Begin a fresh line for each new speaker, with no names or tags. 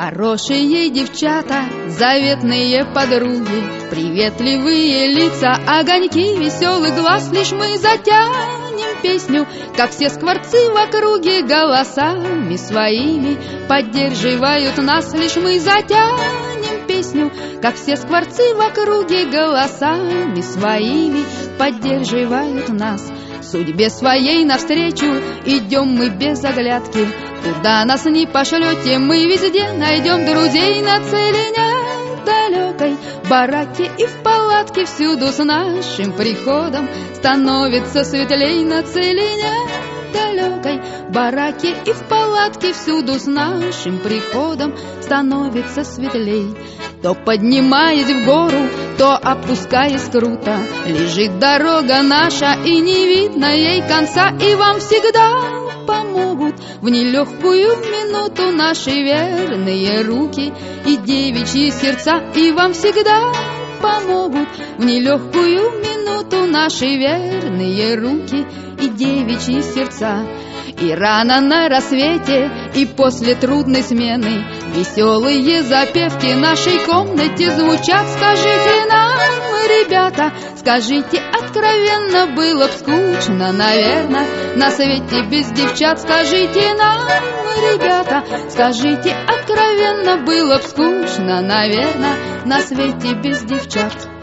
Хорошие девчата, заветные подруги, приветливые лица, огоньки, веселый глаз. Лишь мы затянем песню, как все скворцы в округе, голосами своими поддерживают нас. Лишь мы затянем песню, как все скворцы в округе, голосами своими поддерживают нас. Судьбе своей навстречу идем мы без оглядки. Куда нас не пошлете, мы везде найдем друзей. На целине далекой, в бараке и в палатке, всюду с нашим приходом становится светлей. На целине далекой, в бараке и в палатке, всюду с нашим приходом становится светлей. То поднимаясь в гору, то опускаясь круто, лежит дорога наша, и не видно ей конца. И вам всегда помогут в нелегкую минуту наши верные руки и девичьи сердца. И вам всегда помогут в нелегкую минуту наши верные руки и девичьи сердца. И рано на рассвете, и после трудной смены веселые запевки нашей комнате звучат. Скажите нам, ребята, скажите откровенно, было б скучно, наверно, на свете без девчат. Скажите нам, ребята, скажите откровенно, было б скучно, наверно, на свете без девчат.